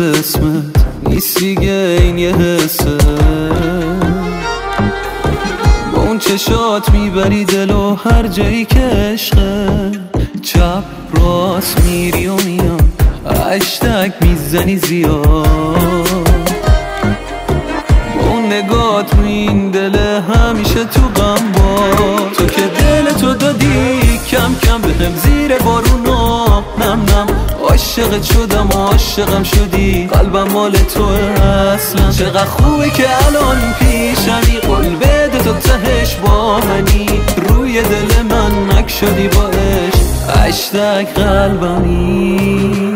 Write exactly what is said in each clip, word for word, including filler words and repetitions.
اسمت نیست دیگه، این یه حسه. با اون چشات میبری دلو هر جایی که عشقه. چپ راست میری و میان اشتک میزنی زیاد. با اون نگات رو این دل همیشه تو غم با. تو که دل تو دادی کم کم بهم زیر بارونا، نم نم عاشقت شدم و عاشقم شدی، قلبم مال توه اصلا. چقدر خوبه که الان پیشمی، قول بده تو تهش با منی. روی دل من نک شدی با عشق، اشتک قلبمی.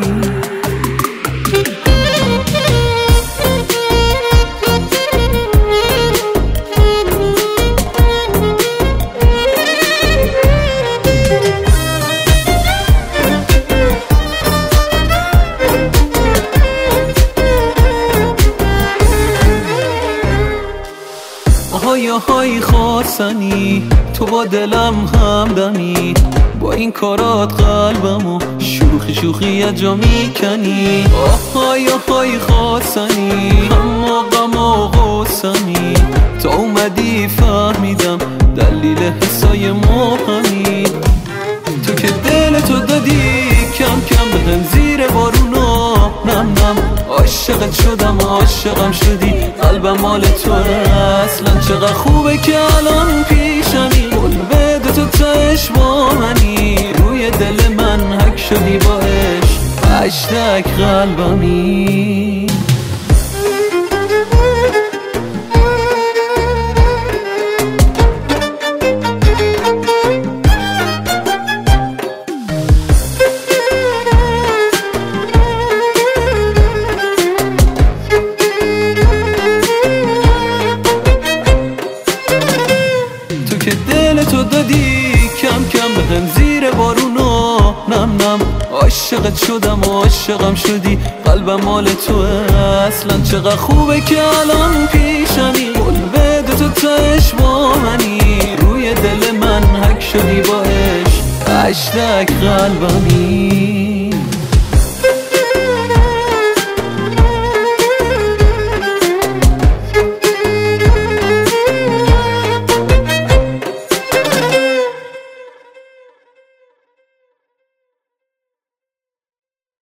های های خواستنی تو با دلم همدمی، با این کارات قلبمو شوخی شوخی یه جا میکنی. های های خواستنی اما غم و غصنی، تا اومدی فهمیدم دلیل حسای ما همین. تو که دل تو دادی کم کم بهم زیر بارونا، نم نم عاشقت شدم عاشقم شدی، قلبم مال تو اصلا. چقدر خوبه که الان پیشمی، قول بده تو تهش با منی. روی دل من حک شدی با عشق، اشتک قلبمی. که دل تو دادی کم کم بهم زیر بارونا، نم نم عاشقت شدم و عاشقم شدی، قلبم مال توه اصلا. چقدر خوبه که الان پیشمی، قول بده تو تهش با منی. روی دل من حک شدی با عشق، اشتک قلبمی.